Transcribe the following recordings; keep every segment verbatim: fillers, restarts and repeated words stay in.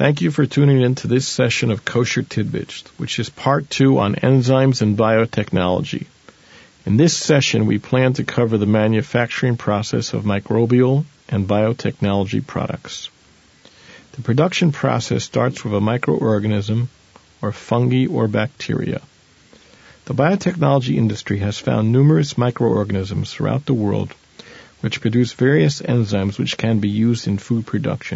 Thank you for tuning in to this session of Kosher Tidbits, which is part two on enzymes and biotechnology. In this session, we plan to cover the manufacturing process of microbial and biotechnology products. The production process starts with a microorganism, or fungi or bacteria. The biotechnology industry has found numerous microorganisms throughout the world which produce various enzymes which can be used in food production.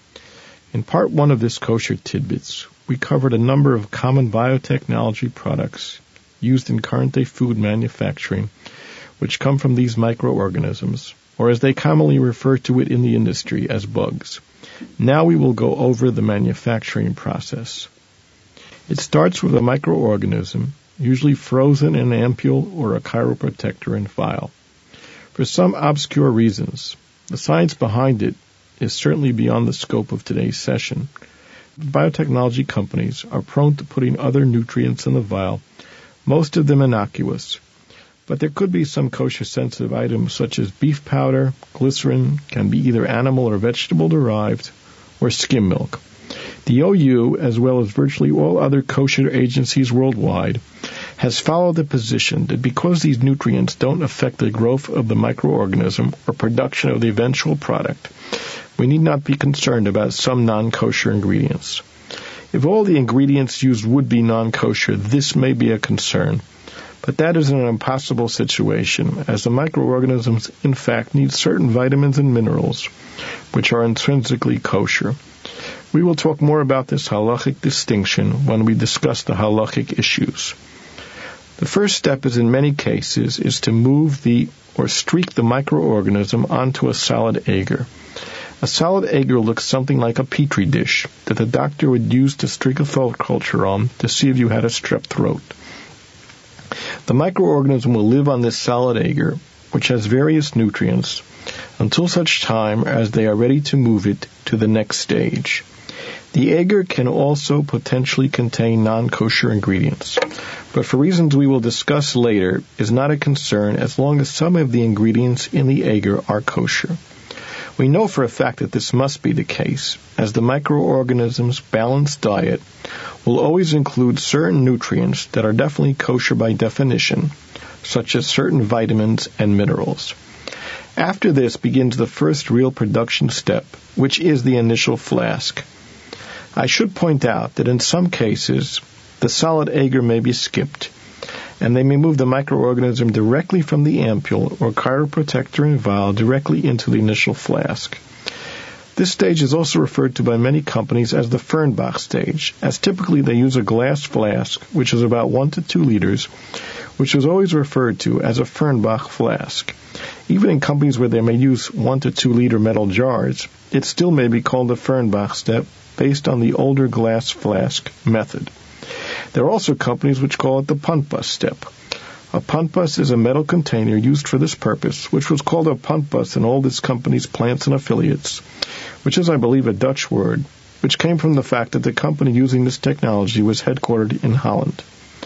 In part one of this Kosher Tidbits, we covered a number of common biotechnology products used in current-day food manufacturing which come from these microorganisms, or as they commonly refer to it in the industry as bugs. Now we will go over the manufacturing process. It starts with a microorganism, usually frozen in an ampule or a chiroprotector in vial. For some obscure reasons, the science behind it is certainly beyond the scope of today's session. Biotechnology companies are prone to putting other nutrients in the vial, most of them innocuous. But there could be some kosher-sensitive items such as beef powder, glycerin, can be either animal or vegetable-derived, or skim milk. The O U, as well as virtually all other kosher agencies worldwide, has followed the position that because these nutrients don't affect the growth of the microorganism or production of the eventual product, we need not be concerned about some non-kosher ingredients. If all the ingredients used would be non-kosher, this may be a concern, but that is an impossible situation, as the microorganisms in fact need certain vitamins and minerals, which are intrinsically kosher. We will talk more about this halachic distinction when we discuss the halachic issues. The first step is in many cases is to move the or streak the microorganism onto a solid agar. A solid agar looks something like a petri dish that the doctor would use to streak a throat culture on to see if you had a strep throat. The microorganism will live on this solid agar, which has various nutrients, until such time as they are ready to move it to the next stage. The agar can also potentially contain non-kosher ingredients, but for reasons we will discuss later, is not a concern as long as some of the ingredients in the agar are kosher. We know for a fact that this must be the case, as the microorganism's balanced diet will always include certain nutrients that are definitely kosher by definition, such as certain vitamins and minerals. After this begins the first real production step, which is the initial flask. I should point out that in some cases, the solid agar may be skipped, and they may move the microorganism directly from the ampule or chiroprotector and vial directly into the initial flask. This stage is also referred to by many companies as the Fernbach stage, as typically they use a glass flask, which is about one to two liters, which is always referred to as a Fernbach flask. Even in companies where they may use one to two liter metal jars, it still may be called the Fernbach step based on the older glass flask method. There are also companies which call it the puntbus step. A puntbus is a metal container used for this purpose, which was called a puntbus in all this company's plants and affiliates, which is, I believe, a Dutch word, which came from the fact that the company using this technology was headquartered in Holland.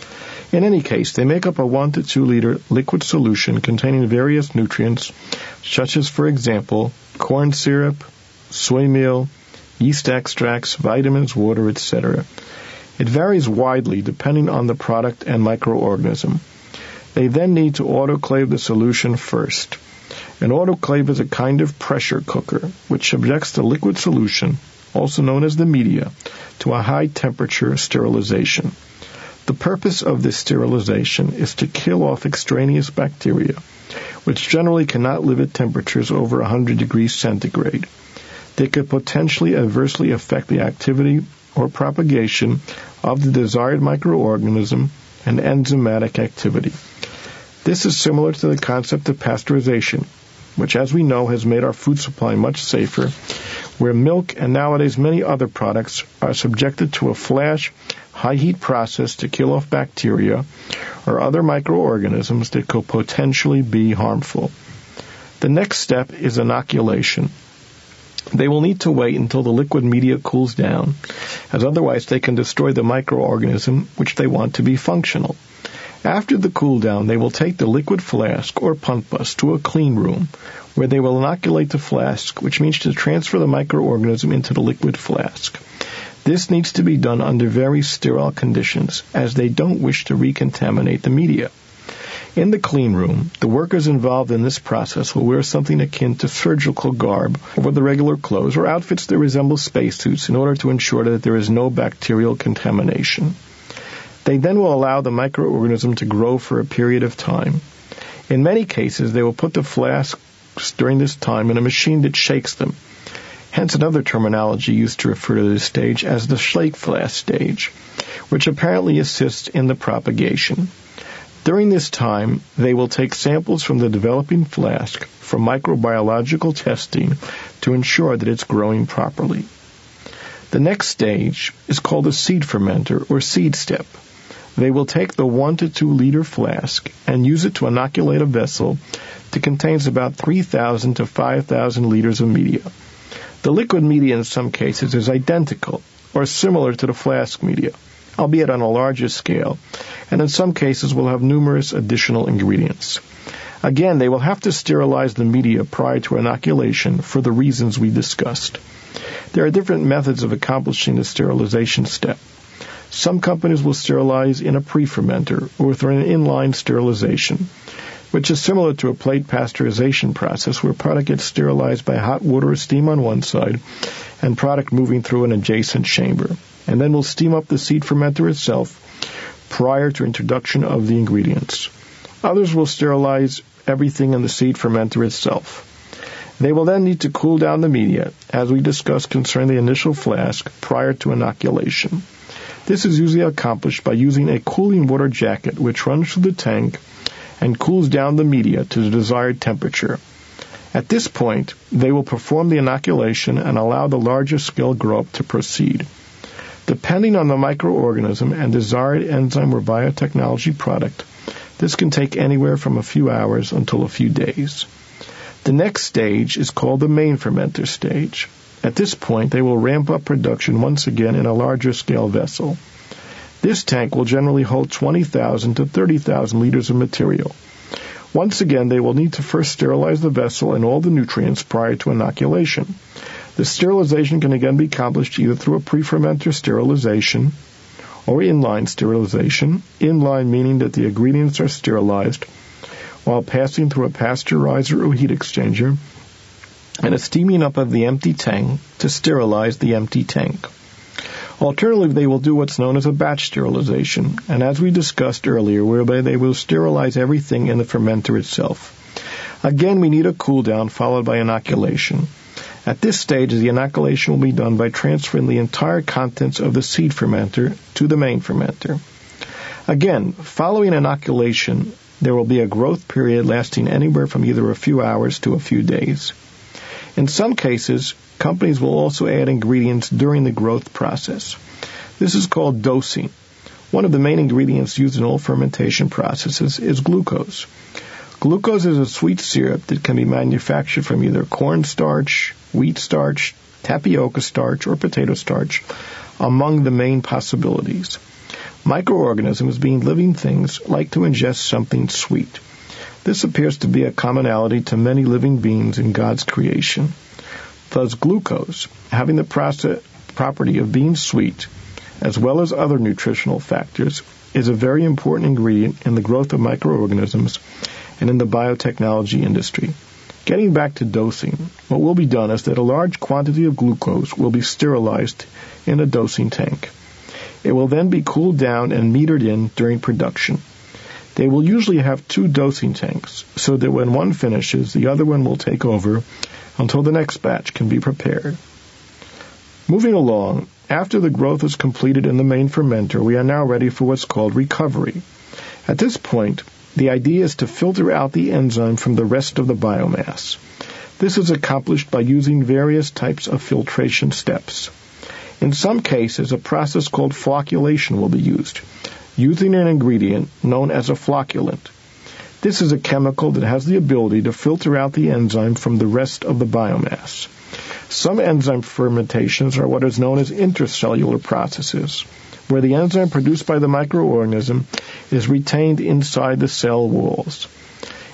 In any case, they make up a one to two liter liquid solution containing various nutrients, such as, for example, corn syrup, soy meal, yeast extracts, vitamins, water, et cetera. It varies widely depending on the product and microorganism. They then need to autoclave the solution first. An autoclave is a kind of pressure cooker which subjects the liquid solution, also known as the media, to a high temperature sterilization. The purpose of this sterilization is to kill off extraneous bacteria, which generally cannot live at temperatures over one hundred degrees centigrade. They could potentially adversely affect the activity or propagation of the desired microorganism and enzymatic activity. This is similar to the concept of pasteurization, which, as we know, has made our food supply much safer, where milk and nowadays many other products are subjected to a flash, high-heat process to kill off bacteria or other microorganisms that could potentially be harmful. The next step is inoculation. They will need to wait until the liquid media cools down, as otherwise they can destroy the microorganism which they want to be functional. After the cool down, they will take the liquid flask or puntbus to a clean room, where they will inoculate the flask, which means to transfer the microorganism into the liquid flask. This needs to be done under very sterile conditions, as they don't wish to recontaminate the media. In the clean room, the workers involved in this process will wear something akin to surgical garb over the regular clothes or outfits that resemble spacesuits in order to ensure that there is no bacterial contamination. They then will allow the microorganism to grow for a period of time. In many cases, they will put the flasks during this time in a machine that shakes them, hence another terminology used to refer to this stage as the shake flask stage, which apparently assists in the propagation. During this time, they will take samples from the developing flask for microbiological testing to ensure that it's growing properly. The next stage is called a seed fermenter or seed step. They will take the one to two liter flask and use it to inoculate a vessel that contains about three thousand to five thousand liters of media. The liquid media in some cases is identical or similar to the flask media, albeit on a larger scale, and in some cases will have numerous additional ingredients. Again, they will have to sterilize the media prior to inoculation for the reasons we discussed. There are different methods of accomplishing the sterilization step. Some companies will sterilize in a pre-fermenter or through an inline sterilization, which is similar to a plate pasteurization process where product gets sterilized by hot water or steam on one side and product moving through an adjacent chamber. And then we'll steam up the seed fermenter itself prior to introduction of the ingredients. Others will sterilize everything in the seed fermenter itself. They will then need to cool down the media, as we discussed concerning the initial flask, prior to inoculation. This is usually accomplished by using a cooling water jacket which runs through the tank and cools down the media to the desired temperature. At this point, they will perform the inoculation and allow the larger scale grow-up to proceed. Depending on the microorganism and desired enzyme or biotechnology product, this can take anywhere from a few hours until a few days. The next stage is called the main fermenter stage. At this point, they will ramp up production once again in a larger scale vessel. This tank will generally hold twenty thousand to thirty thousand liters of material. Once again, they will need to first sterilize the vessel and all the nutrients prior to inoculation. The sterilization can again be accomplished either through a pre-fermenter sterilization or inline sterilization, inline meaning that the ingredients are sterilized while passing through a pasteurizer or heat exchanger, and a steaming up of the empty tank to sterilize the empty tank. Alternatively, they will do what's known as a batch sterilization, and as we discussed earlier, whereby they will sterilize everything in the fermenter itself. Again, we need a cool down followed by inoculation. At this stage, the inoculation will be done by transferring the entire contents of the seed fermenter to the main fermenter. Again, following inoculation, there will be a growth period lasting anywhere from either a few hours to a few days. In some cases, companies will also add ingredients during the growth process. This is called dosing. One of the main ingredients used in all fermentation processes is glucose. Glucose is a sweet syrup that can be manufactured from either cornstarch, wheat starch, tapioca starch, or potato starch, among the main possibilities. Microorganisms, being living things, like to ingest something sweet. This appears to be a commonality to many living beings in God's creation. Thus, glucose, having the process, property of being sweet, as well as other nutritional factors, is a very important ingredient in the growth of microorganisms and in the biotechnology industry. Getting back to dosing, what will be done is that a large quantity of glucose will be sterilized in a dosing tank. It will then be cooled down and metered in during production. They will usually have two dosing tanks, so that when one finishes, the other one will take over until the next batch can be prepared. Moving along, after the growth is completed in the main fermenter, we are now ready for what's called recovery. At this point, the idea is to filter out the enzyme from the rest of the biomass. This is accomplished by using various types of filtration steps. In some cases, a process called flocculation will be used, using an ingredient known as a flocculant. This is a chemical that has the ability to filter out the enzyme from the rest of the biomass. Some enzyme fermentations are what is known as intercellular processes, where the enzyme produced by the microorganism is retained inside the cell walls.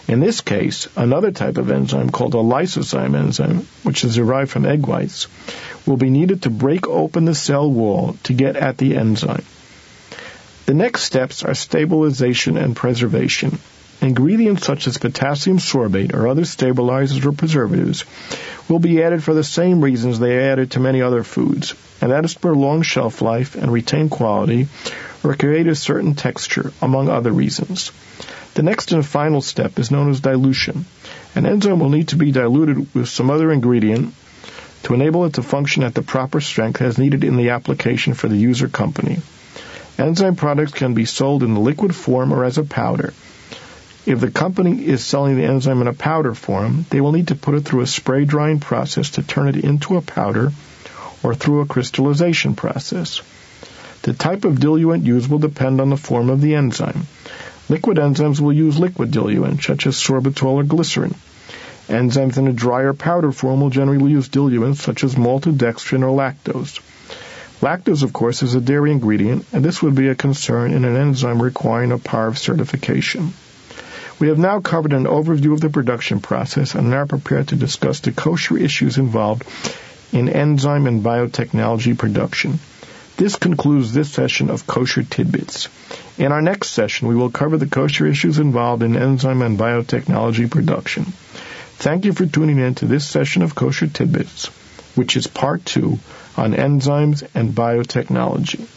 In this case, another type of enzyme called a lysozyme enzyme, which is derived from egg whites, will be needed to break open the cell wall to get at the enzyme. The next steps are stabilization and preservation. Ingredients such as potassium sorbate or other stabilizers or preservatives will be added for the same reasons they are added to many other foods, and that is to prolong shelf life and retain quality or create a certain texture, among other reasons. The next and final step is known as dilution. An enzyme will need to be diluted with some other ingredient to enable it to function at the proper strength as needed in the application for the user company. Enzyme products can be sold in the liquid form or as a powder. If the company is selling the enzyme in a powder form, they will need to put it through a spray drying process to turn it into a powder or through a crystallization process. The type of diluent used will depend on the form of the enzyme. Liquid enzymes will use liquid diluent, such as sorbitol or glycerin. Enzymes in a drier powder form will generally use diluents, such as maltodextrin or lactose. Lactose, of course, is a dairy ingredient, and this would be a concern in an enzyme requiring a P A R V certification. We have now covered an overview of the production process and are now prepared to discuss the kosher issues involved in enzyme and biotechnology production. This concludes this session of Kosher Tidbits. In our next session, we will cover the kosher issues involved in enzyme and biotechnology production. Thank you for tuning in to this session of Kosher Tidbits, which is part two on enzymes and biotechnology.